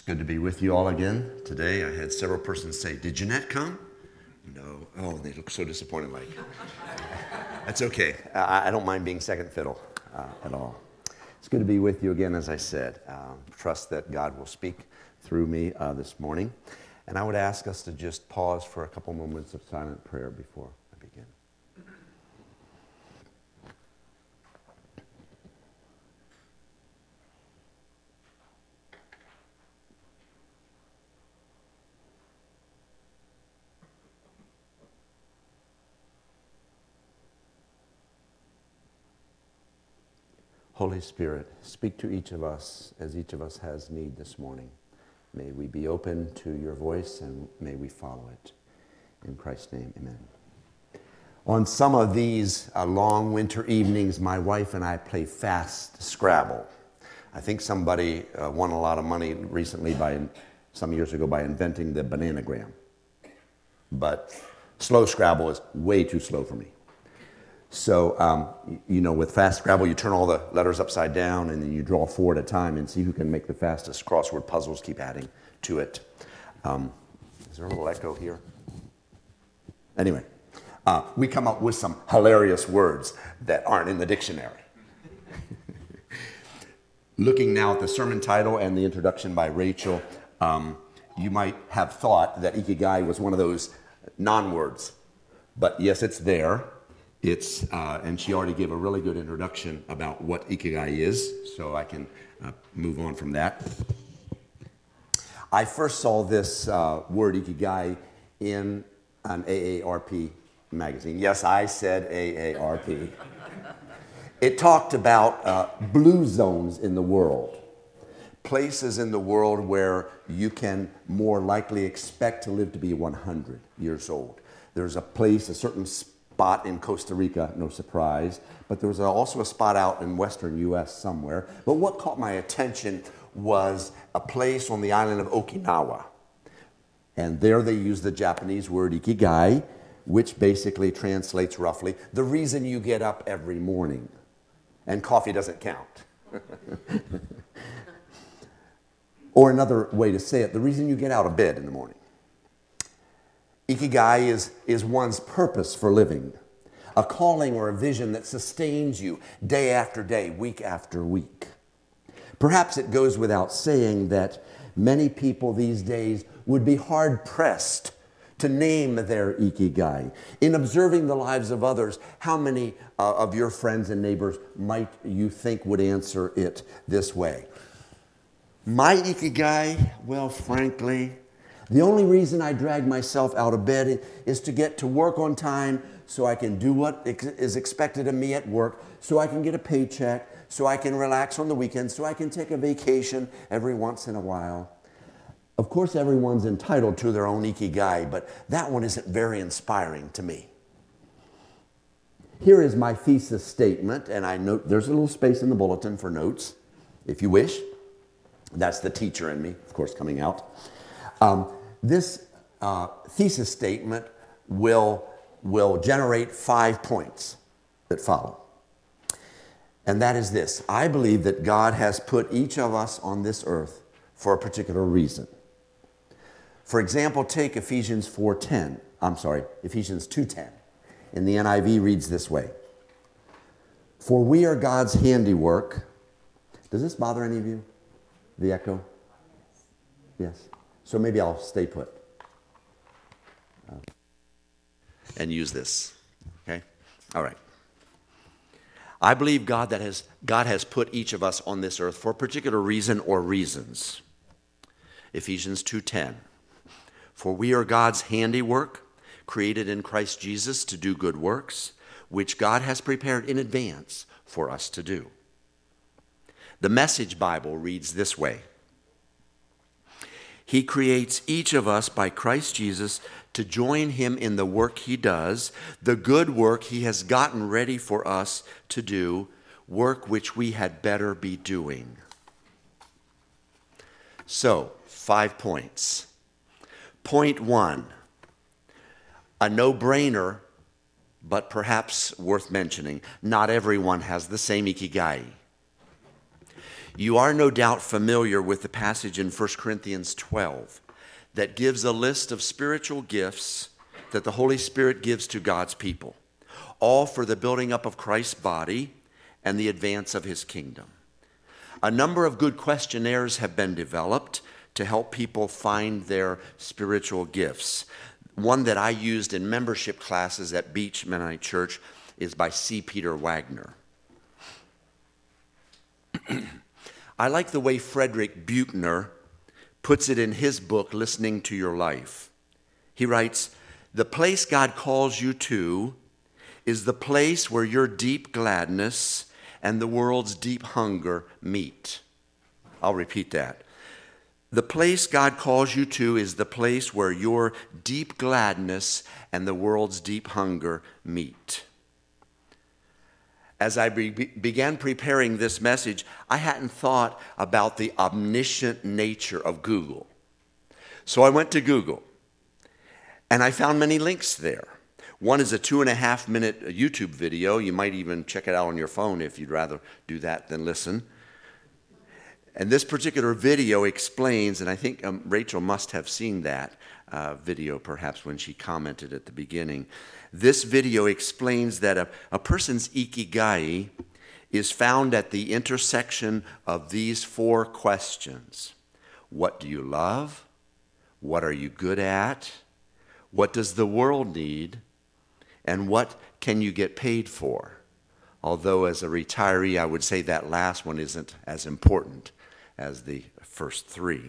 Good to be with you all again today. I had several persons say, "Did Jeanette come?" No. Oh, they look so disappointed. Like, that's okay. I don't mind being second fiddle at all. It's good to be with you again, as I said. Trust that God will speak through me this morning. And I would ask us to just pause for a couple moments of silent prayer before I begin. Holy Spirit, speak to each of us as each of us has need this morning. May we be open to your voice and may we follow it. In Christ's name, amen. On some of these long winter evenings, my wife and I play fast Scrabble. I think somebody won a lot of money recently some years ago by inventing the bananagram. But slow Scrabble is way too slow for me. So, with fast Scrabble, you turn all the letters upside down and then you draw four at a time and see who can make the fastest crossword puzzles, keep adding to it. Is there a little echo here? Anyway, we come up with some hilarious words that aren't in the dictionary. Looking now at the sermon title and the introduction by Rachel, you might have thought that Ikigai was one of those non-words. But yes, it's there. And she already gave a really good introduction about what Ikigai is, so I can move on from that. I first saw this word Ikigai in an AARP magazine. Yes, I said AARP. It talked about blue zones in the world, places in the world where you can more likely expect to live to be 100 years old. There's a place, a certain spot in Costa Rica, no surprise, but there was also a spot out in western U.S. somewhere. But what caught my attention was a place on the island of Okinawa. And there they use the Japanese word Ikigai, which basically translates roughly, the reason you get up every morning. And coffee doesn't count. Or another way to say it, the reason you get out of bed in the morning. Ikigai is one's purpose for living, a calling or a vision that sustains you day after day, week after week. Perhaps it goes without saying that many people these days would be hard-pressed to name their Ikigai. In observing the lives of others, how many of your friends and neighbors might you think would answer it this way? My Ikigai, well, frankly, the only reason I drag myself out of bed is to get to work on time so I can do what is expected of me at work, so I can get a paycheck, so I can relax on the weekends, so I can take a vacation every once in a while. Of course, everyone's entitled to their own Ikigai, but that one isn't very inspiring to me. Here is my thesis statement, and I note there's a little space in the bulletin for notes, if you wish. That's the teacher in me, of course, coming out. This thesis statement will generate 5 points that follow. And that is this: I believe that God has put each of us on this earth for a particular reason. For example, take Ephesians 2:10. In the NIV reads this way: For we are God's handiwork. Does this bother any of you? The echo? Yes. So maybe I'll stay put and use this. Okay? All right. I believe God has put each of us on this earth for a particular reason or reasons. Ephesians 2:10. For we are God's handiwork, created in Christ Jesus to do good works, which God has prepared in advance for us to do. The Message Bible reads this way: He creates each of us by Christ Jesus to join him in the work he does, the good work he has gotten ready for us to do, work which we had better be doing. So, 5 points. Point 1, a no-brainer, but perhaps worth mentioning. Not everyone has the same Ikigai. You are no doubt familiar with the passage in 1 Corinthians 12 that gives a list of spiritual gifts that the Holy Spirit gives to God's people, all for the building up of Christ's body and the advance of his kingdom. A number of good questionnaires have been developed to help people find their spiritual gifts. One that I used in membership classes at Beach Mennonite Church is by C. Peter Wagner. I like the way Frederick Buechner puts it in his book, Listening to Your Life. He writes, "The place God calls you to is the place where your deep gladness and the world's deep hunger meet." I'll repeat that. The place God calls you to is the place where your deep gladness and the world's deep hunger meet. As I began preparing this message, I hadn't thought about the omniscient nature of Google. So I went to Google, and I found many links there. One is a 2.5-minute YouTube video. You might even check it out on your phone if you'd rather do that than listen. And this particular video explains, and I think Rachel must have seen that video perhaps when she commented at the beginning. This video explains that a person's ikigai is found at the intersection of these 4 questions. What do you love? What are you good at? What does the world need? And what can you get paid for? Although as a retiree, I would say that last one isn't as important as the first 3.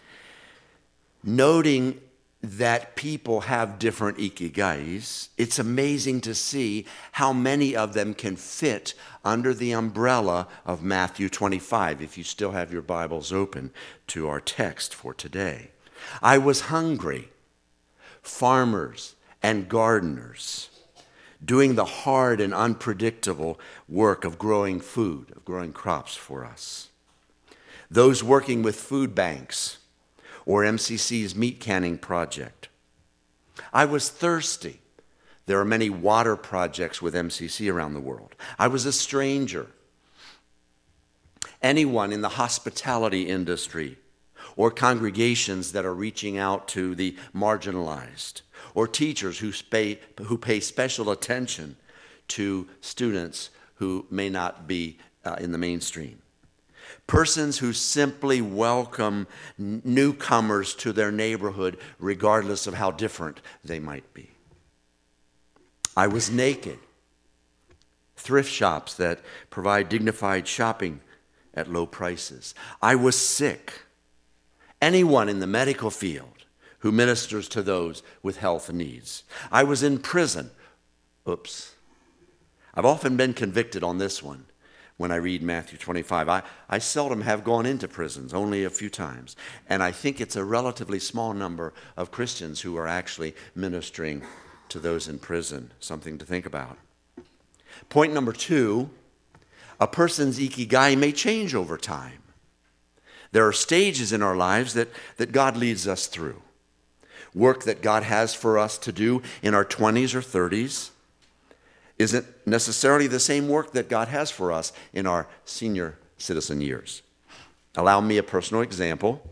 Noting that people have different ikigais, it's amazing to see how many of them can fit under the umbrella of Matthew 25, if you still have your Bibles open to our text for today. I was hungry, farmers and gardeners, doing the hard and unpredictable work of growing food, of growing crops for us. Those working with food banks or MCC's meat canning project. I was thirsty. There are many water projects with MCC around the world. I was a stranger. Anyone in the hospitality industry or congregations that are reaching out to the marginalized, or teachers who pay special attention to students who may not be in the mainstream. Persons who simply welcome newcomers to their neighborhood regardless of how different they might be. I was naked. Thrift shops that provide dignified shopping at low prices. I was sick. Anyone in the medical field who ministers to those with health needs. I was in prison. Oops. I've often been convicted on this one. When I read Matthew 25, I seldom have gone into prisons, only a few times. And I think it's a relatively small number of Christians who are actually ministering to those in prison. Something to think about. Point number 2, a person's ikigai may change over time. There are stages in our lives that God leads us through. Work that God has for us to do in our 20s or 30s isn't necessarily the same work that God has for us in our senior citizen years. Allow me a personal example.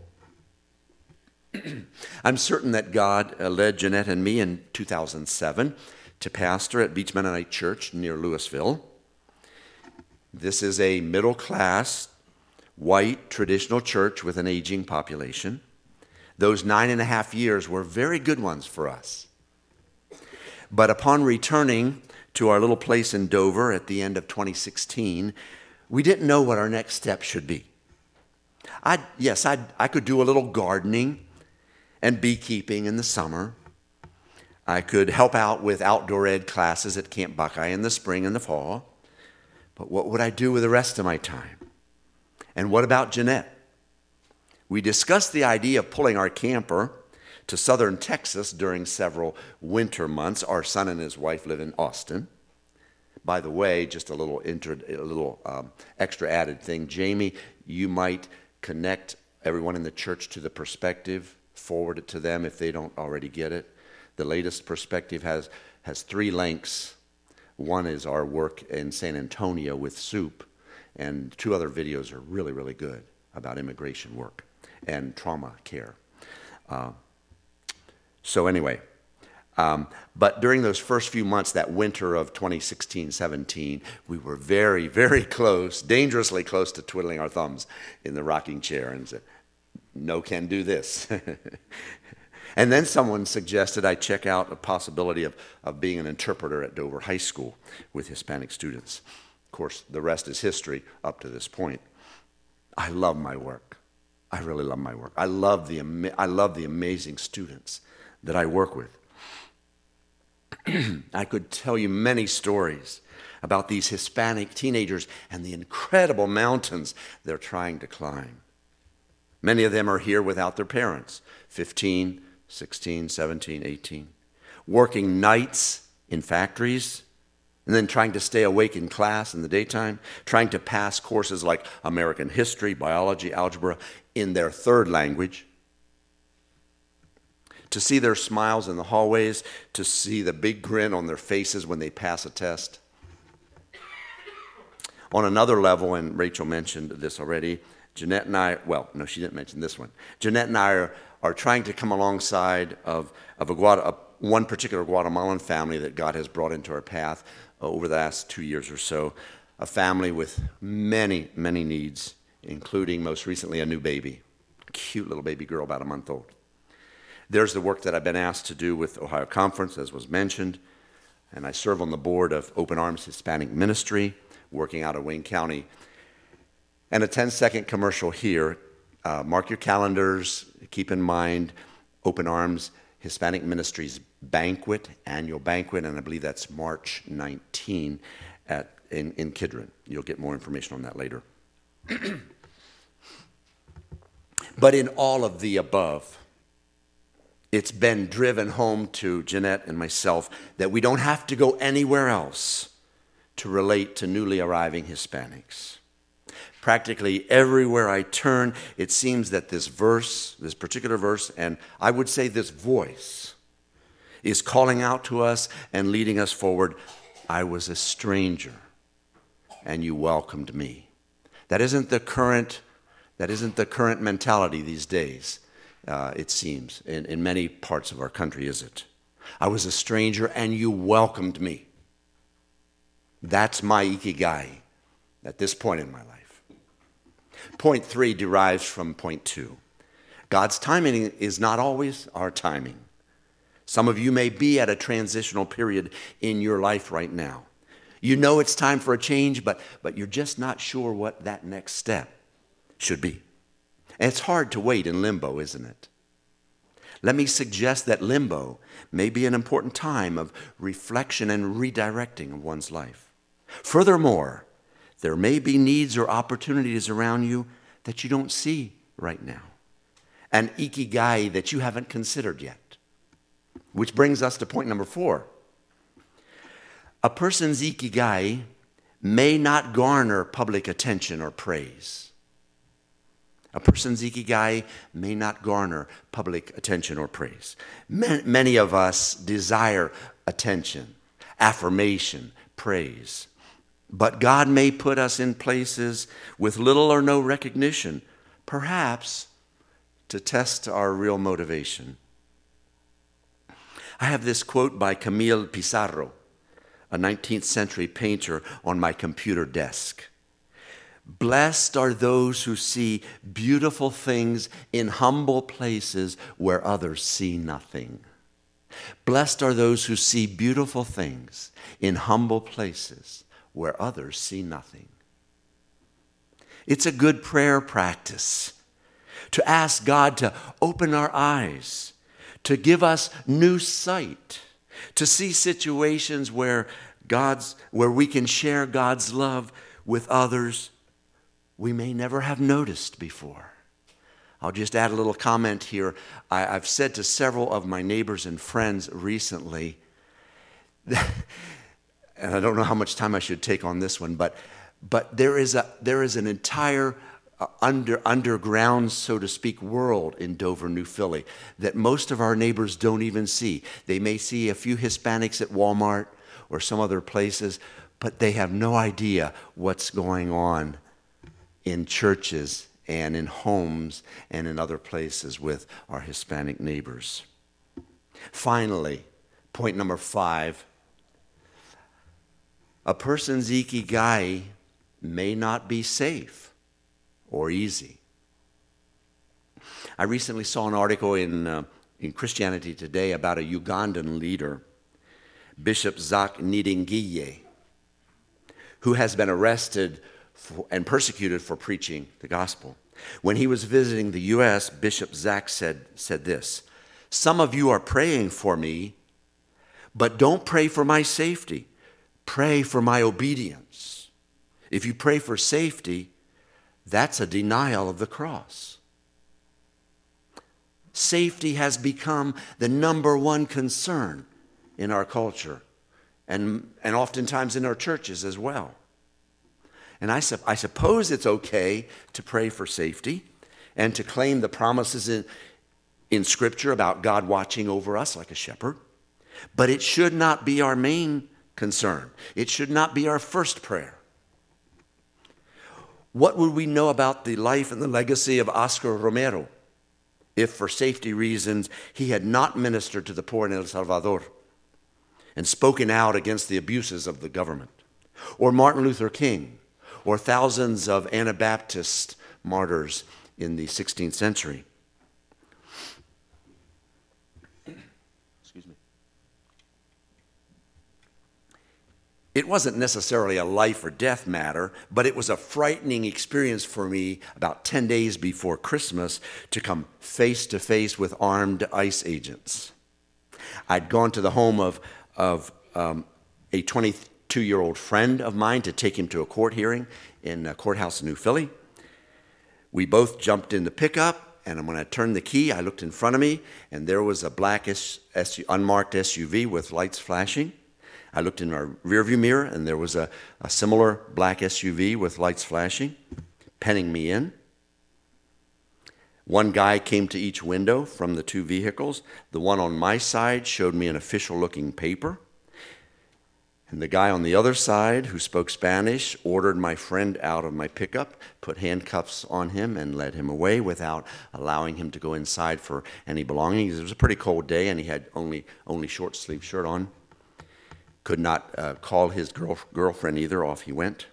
I'm certain that God led Jeanette and me in 2007 to pastor at Beach Mennonite Church near Louisville. This is a middle-class, white, traditional church with an aging population. Those 9.5 years were very good ones for us. But upon returning to our little place in Dover at the end of 2016, we didn't know what our next step should be. I could do a little gardening and beekeeping in the summer. I could help out with outdoor ed classes at Camp Buckeye in the spring and the fall. But what would I do with the rest of my time? And what about Jeanette? We discussed the idea of pulling our camper to southern Texas during several winter months. Our son and his wife live in Austin. By the way, just a little extra added thing. Jamie, you might connect everyone in the church to the perspective, forward it to them if they don't already get it. The latest perspective has 3 links. One is our work in San Antonio with soup, And 2 other videos are really, really good about immigration work and trauma care. So anyway, but during those first few months, that winter of 2016-17, we were very, very close, dangerously close to twiddling our thumbs in the rocking chair and said, no can do this. And then someone suggested I check out a possibility of being an interpreter at Dover High School with Hispanic students. Of course, the rest is history up to this point. I love my work. I really love my work. I love the amazing students that I work with. I could tell you many stories about these Hispanic teenagers and the incredible mountains they're trying to climb. Many of them are here without their parents, 15, 16, 17, 18, working nights in factories, and then trying to stay awake in class in the daytime, trying to pass courses like American history, biology, algebra in their third language. To see their smiles in the hallways, to see the big grin on their faces when they pass a test. On another level, and Rachel mentioned this already, Jeanette and I, well, no, she didn't mention this one. Jeanette and I are trying to come alongside of one particular Guatemalan family that God has brought into our path over the last 2 years or so, a family with many, many needs, including most recently a new baby, a cute little baby girl about a month old. There's the work that I've been asked to do with Ohio Conference, as was mentioned, and I serve on the board of Open Arms Hispanic Ministry, working out of Wayne County. And a 10-second commercial here. Mark your calendars. Keep in mind Open Arms Hispanic Ministries banquet, annual banquet, and I believe that's March 19 in Kidron. You'll get more information on that later. But in all of the above, it's been driven home to Jeanette and myself that we don't have to go anywhere else to relate to newly arriving Hispanics. Practically everywhere I turn, it seems that this particular verse, and I would say this voice, is calling out to us and leading us forward. I was a stranger, and you welcomed me. That isn't the current mentality these days, it seems, in many parts of our country, is it? I was a stranger, and you welcomed me. That's my ikigai at this point in my life. Point 3 derives from point 2. God's timing is not always our timing. Some of you may be at a transitional period in your life right now. You know it's time for a change, but you're just not sure what that next step should be. And it's hard to wait in limbo, isn't it? Let me suggest that limbo may be an important time of reflection and redirecting of one's life. Furthermore, there may be needs or opportunities around you that you don't see right now. An ikigai that you haven't considered yet. Which brings us to point number 4. A person's ikigai may not garner public attention or praise. A person's ikigai may not garner public attention or praise. Many of us desire attention, affirmation, praise. But God may put us in places with little or no recognition, perhaps to test our real motivation. I have this quote by Camille Pissarro, a 19th century painter, on my computer desk. Blessed are those who see beautiful things in humble places where others see nothing. Blessed are those who see beautiful things in humble places where others see nothing. It's a good prayer practice to ask God to open our eyes, to give us new sight, to see situations where we can share God's love with others we may never have noticed before. I'll just add a little comment here. I've said to several of my neighbors and friends recently, and I don't know how much time I should take on this one, but there is an entire underground, so to speak, world in Dover, New Philly that most of our neighbors don't even see. They may see a few Hispanics at Walmart or some other places, but they have no idea what's going on in churches and in homes and in other places with our Hispanic neighbors. Finally, point number 5, a person's ikigai may not be safe or easy. I recently saw an article in Christianity Today about a Ugandan leader, Bishop Zach Nidingiye, who has been arrested and persecuted for preaching the gospel. When he was visiting the U.S., Bishop Zach said this: "Some of you are praying for me, but don't pray for my safety. Pray for my obedience. If you pray for safety, that's a denial of the cross." Safety has become the number one concern in our culture and oftentimes in our churches as well. And I suppose it's okay to pray for safety and to claim the promises in Scripture about God watching over us like a shepherd, but it should not be our main concern. It should not be our first prayer. What would we know about the life and the legacy of Oscar Romero if, for safety reasons, he had not ministered to the poor in El Salvador and spoken out against the abuses of the government? Or Martin Luther King, or thousands of Anabaptist martyrs in the 16th century? Excuse me. It wasn't necessarily a life or death matter, but it was a frightening experience for me about 10 days before Christmas to come face to face with armed ICE agents. I'd gone to the home of a 22-year-old friend of mine to take him to a court hearing in a courthouse in New Philly. We both jumped in the pickup, and when I turned the key, I looked in front of me, and there was a black unmarked SUV with lights flashing. I looked in our rearview mirror, and there was a similar black SUV with lights flashing, penning me in. One guy came to each window from the two vehicles. The one on my side showed me an official-looking paper. And the guy on the other side, who spoke Spanish, ordered my friend out of my pickup, put handcuffs on him, and led him away without allowing him to go inside for any belongings. It was a pretty cold day, and he had only short-sleeve shirt on. Could not call his girlfriend either. Off he went.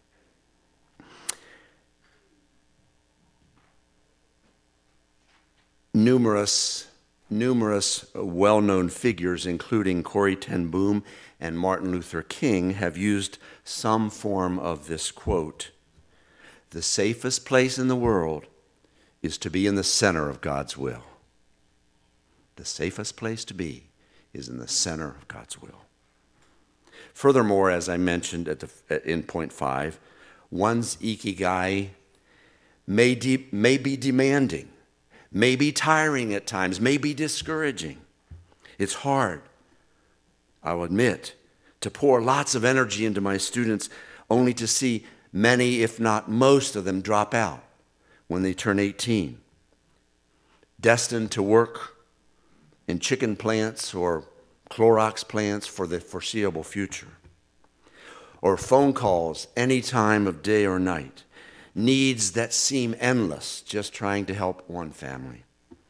Numerous well-known figures, including Corrie ten Boom and Martin Luther King, have used some form of this quote: "The safest place in the world is to be in the center of God's will." The safest place to be is in the center of God's will. Furthermore, as I mentioned in point 5, one's ikigai may be demanding, may be tiring at times, may be discouraging. It's hard, I'll admit, to pour lots of energy into my students only to see many, if not most of them, drop out when they turn 18, destined to work in chicken plants or Clorox plants for the foreseeable future, or phone calls any time of day or night, needs that seem endless just trying to help one family.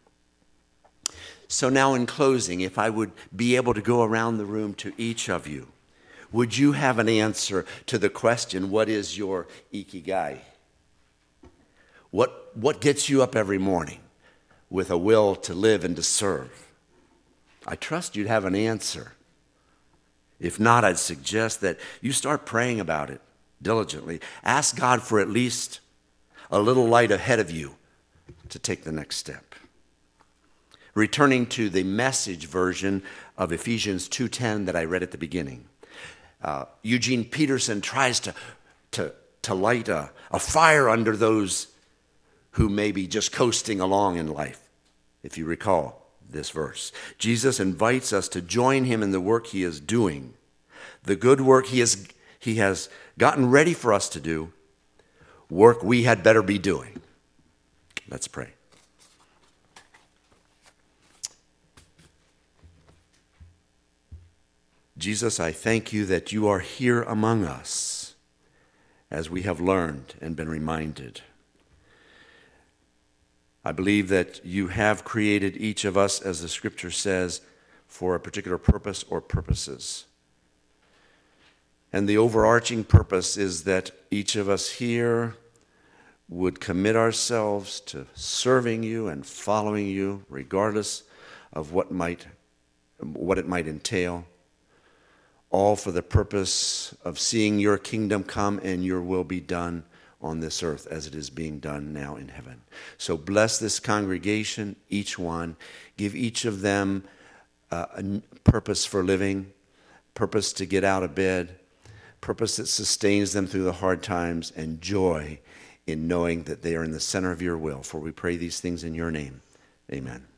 So now in closing, if I would be able to go around the room to each of you, would you have an answer to the question, what is your ikigai? What gets you up every morning with a will to live and to serve? I trust you'd have an answer. If not, I'd suggest that you start praying about it diligently. Ask God for at least a little light ahead of you to take the next step. Returning to the Message version of Ephesians 2:10 that I read at the beginning, Eugene Peterson tries to light a fire under those who may be just coasting along in life, if you recall this verse. Jesus invites us to join him in the work he is doing, the good work he has gotten ready for us to do, work we had better be doing. Let's pray. Jesus, I thank you that you are here among us, as we have learned and been reminded. I believe that you have created each of us, as the scripture says, for a particular purpose or purposes. And the overarching purpose is that each of us here would commit ourselves to serving you and following you, regardless of what it might entail, all for the purpose of seeing your kingdom come and your will be done on this earth as it is being done now in heaven. So bless this congregation, each one. Give each of them a purpose for living, purpose to get out of bed, purpose that sustains them through the hard times, and joy in knowing that they are in the center of your will. For we pray these things in your name. Amen.